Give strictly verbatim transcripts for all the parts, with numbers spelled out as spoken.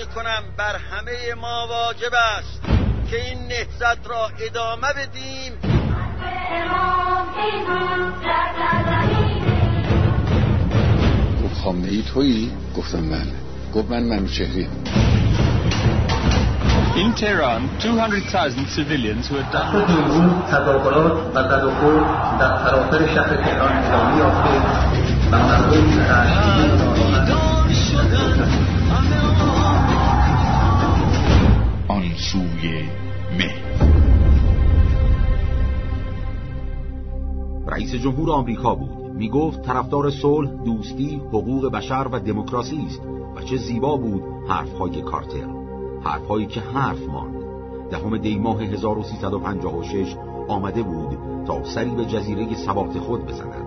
میکنم بر همه ما واجب است که این نهضت را ادامه بدیم. گفت خامنه‌ای تویی؟ گفتم بله. گفت من منوچهری. In Tehran, two hundred thousand civilians were died. تظاهرات و تداخل در سراسر شهر تهران ادامه یافته و مردم آن سوی مه. رئیس جمهور آمریکا بود. می گفت طرفدار صلح، دوستی، حقوق بشر و دموکراسی است و چه زیبا بود حرفهای کارتر، حرفهایی که حرف ماند. دهم دی ماه هزار و سیصد و پنجاه و شش آمده بود تا سری به جزیره ثبات خود بزند.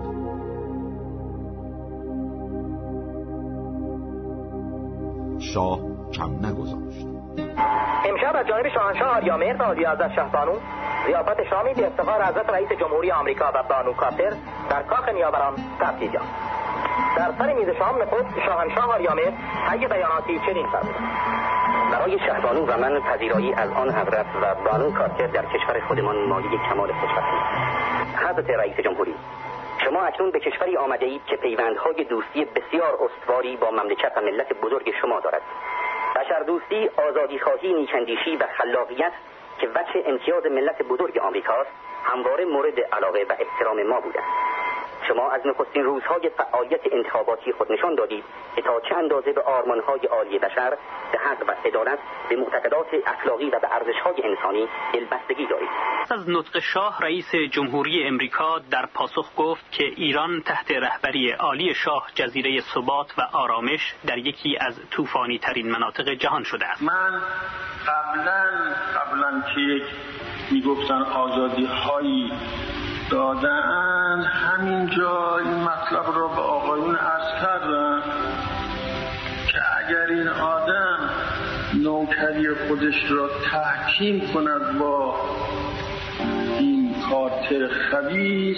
شاه کم نگذاشت. امشب از جانب شاهنشاه آریامهر و عالی‌حضرت شهبانو ضیافت شامی به افتخار حضرت رئیس جمهوری آمریکا و بانو کارتر در کاخ نیاوران ترتیب یافت. در سر میز شام نخست شاهنشاه آریامهر طی بیاناتی چنین فرمود: برای شهبانو و من پذیرایی از آن حضرت و بانو کارتر در کشور خودمان مایه کمال خوشبختی. حضرت رئیس جمهوری، شما اکنون به کشوری آمده اید که پیوندهای دوستی بسیار استواری با مملکت و ملت بزرگ شما دارد. بشردوستی، آزادیخواهی، نیک‌اندیشی و خلاقیت که وجه امتیاز ملت بزرگ آمریکاست همواره مورد علاقه و احترام ما بوده. شما از نخستین روزهای فعالیت انتخاباتی خود نشان دادید که تا چه اندازه به آرمان‌های عالی بشر، به حق و عدالت، به معتقدات اخلاقی و به ارزش‌های انسانی دلبستگی دارید. از نطق شاه رئیس جمهوری امریکا در پاسخ گفت که ایران تحت رهبری عالی شاه جزیره ثبات و آرامش در یکی از طوفانی ترین مناطق جهان شده است. من قبلا قبلا که یک میگفتن آزادی هایی دادن، همینجا این مطلب را به آقایون عرض کردم که اگر این آدم نوکری خودش را تحکیم کند با این کارتر خبیث،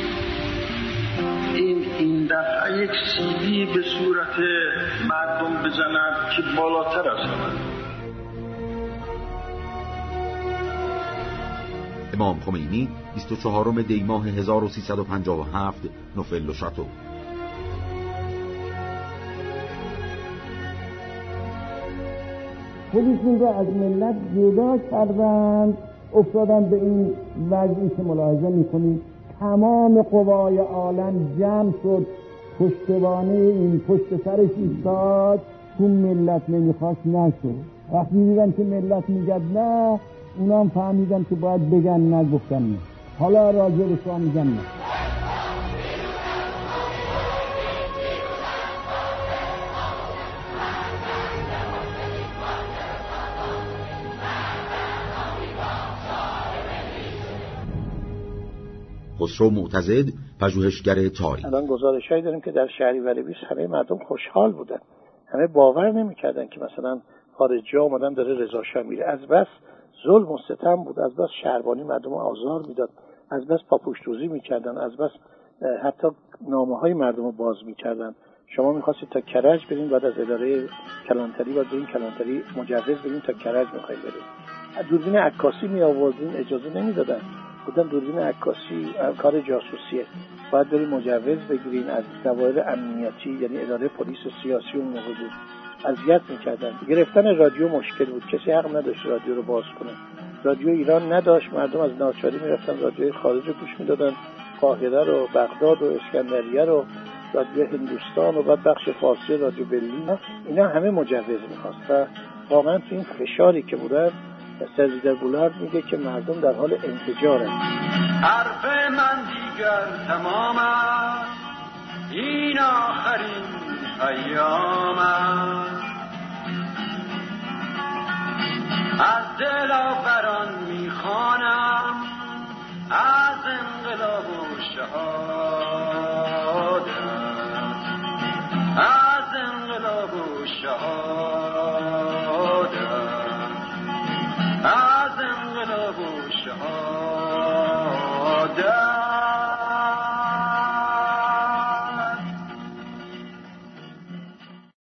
این این دفعه یک سیدی به صورت مردم بزند که بالاتر از آن. امام خمینی بیست و چهارم دی ماه هزار و سیصد و پنجاه و هفت نوفل و شاتو. خودشون رو از ملت جدا کردند، افتادن به این وضعی که ملاحظه میکنید تمام قوای عالم جمع شد پشتوانه این پشت سرش ایستاد. تو ملت نمیخواست نشد. وقتی میدیدن که ملت میگد نه، اونا هم فهمیدن که باید بگن نه، گفتن نه. حالا راجع به شما میگن نه. خسرو معتضد، پژوهشگر تاریخ: الان گزارشایی داریم که در شهریور بیست همه مردم خوشحال بودن، همه باور نمی‌کردن که مثلا خارجی آمدن داره رضا شاه میره. از بس ظلم و ستم بود، از بس شهربانی مردم آزار میداد، از بس پاپوش‌دوزی میکردن، از بس حتی نامه‌های مردم رو باز میکردن. شما می‌خواستید تا کرج برین، بعد از اداره کلانتری بعد برین کلانتری مجوز بدین تا کرج می‌خواید برید. دوربین عکاسی می‌آوردین، اجازه نمیدادن. بودن دوربین عکاسی کار جاسوسیه، باید برین مجوز بگیرین از دوایر امنیتی، یعنی اداره پلیس سیاسی اون موقع بود. اذیت میکردن. گرفتن رادیو مشکل بود، کسی حق نداشت رادیو رو باز کنه. رادیو ایران نداشت، مردم از ناچاری میرفتن رادیوی خارج رو گوش میدادن، قاهره رو، بغداد و اسکندریه رو، رادیو هندوستان و بعد بخش فارسی رادیو برلین. اینا همه مجوز میخواست و واقعا تو این فشاری که بودن، سرزیدر بولارد میگه که مردم در حال انفجارن. حرف من دیگر تمام است، این آخرین ایام است. از دل آوران میخوانم از انقلاب و شهادت، از انقلاب و شهادت.